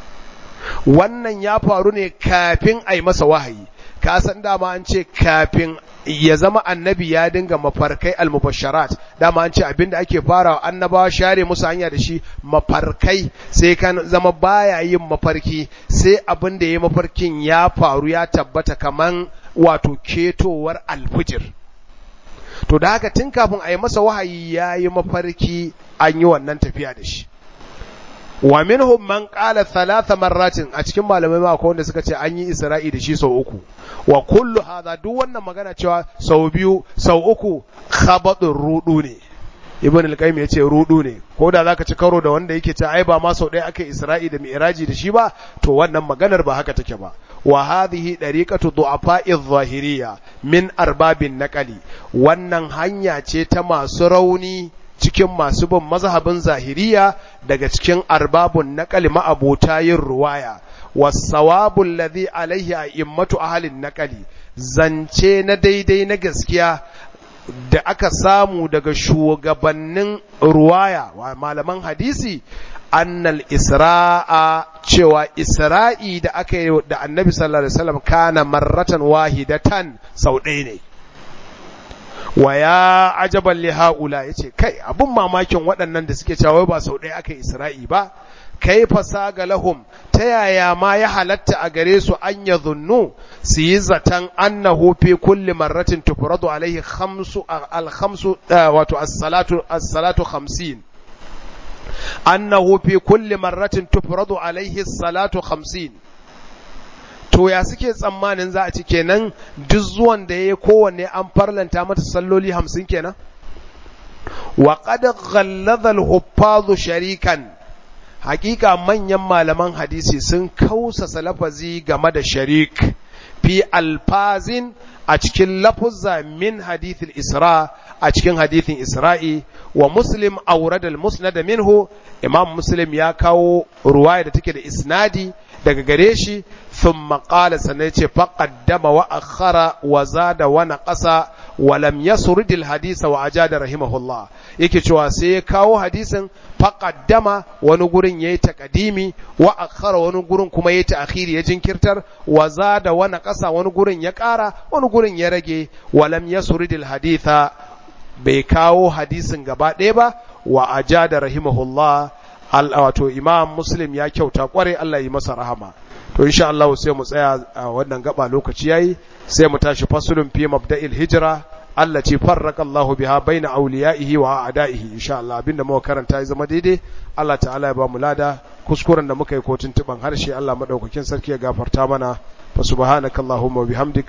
Wannan ya faru ne kafin a yi masa wahayi. Ka san dama an ce kafin ya zama annabi ya dinga mafarkai al-mubasharat, dama an ce abinda ake farawa annabawa share musu hanya da shi mafarkai, sai kan zama baya yin mafarki sai abinda yayi mafarkin ya faru ya tabbata kaman wato ketowar alfijir. To da haka tun kafin a yi masa wahayi yayi mafarki an yi wannan tafiya da shi. Wa minhum man qala 3 marratin, a cikin malamai ma akwai wanda suka ce an yi Isra'i da shi sau 3. Wa kullu hadha, duk wannan magana cewa sau 2 sau 3 khabadur rudu ne. Ibn al-Qayyim yace rudu ne, ko da zaka ci karo da wanda yake ce ai ba ma sau ɗaya aka Isra'i da Mi'raji da shi ba, to wannan maganar ba haka take ba. Wa hadhihi dariqatu du'afa'i adh-dhahiriyya min arbabin naqli, wannan hanya ce ta masu rauni cikin masu bin mazhabin zahiriya daga cikin arbabun naqali ma'abota yin ruwaya. Was-sawabu alladhi alayhi a'immatu ahlin naqali, zance na daidai na gaskiya da aka samu daga shugabannin ruwaya wa malaman hadisi, annal isra'a, cewa isra'i da aka yi da annabi sallallahu alaihi wasallam kana marratan wahidatan, sau ɗaya ne. Wa ya ajaban li haula, yace kai abun mamakin waɗannan da suke cewa ba sau ɗaya aka Isra'i ba, kai fasaga lahum, ta yaya ma ya halatta a gare su an ya zunnu su yi zaton annahu fi kulli marratin tufradu alaihi khamsu wato as-salatu 50, annahu fi kulli marratin tufradu alaihi as-salatu 50. To ya suke tsammanin za a ci kenan duk zuwan da yayi kowanne an farlanta mata salloli 50 kenan? Wa qad ghalladha al-huffaz sharikan, hakika manyan malaman hadisi sun kausasa lafazi game da sharik fi alfazin, a cikin lafuzza min hadithil isra, a cikin hadithin isra'i. Wa muslim awrada al-musnad minhu, imam muslim ya kawo ruwaya da take da isnadi daga gare shi. Thumma qala, sanai ce faqaddama wa akhara wa zada wa naqasa wa lam yasrid al-hadith wa ajada rahimahullah. Yake cewa sai ya kawo hadisin faqaddama, wani gurin yayi taqdimi, wa akhara wani gurin kuma yayi ta'khiri ya jinkirtar, wa zada wa naqasa wani gurin ya ƙara wani gurin ya rage, wa lam yasrid al-hadith, bai kawo hadisin gaba ɗaya ba. Wa ajada rahimahullah, wato imam muslim ya kyauta kware, Allah yi masa rahama. To insha Allah sai mu tsaya a wannan gaba, lokaci yayi, sai mu tashi fasulun fi mabda'il hijra allati farraqa Allahu biha baina awliya'ihi wa a'da'ihi. Insha Allah abinda muka karanta ya zama daidai, Allah ta'ala ya ba mu lada, kuskuren da muka yi ko tuntuban harshe Allah madaukakin sarki ya gafarta mana. Fa subhanakallahumma wa bihamdika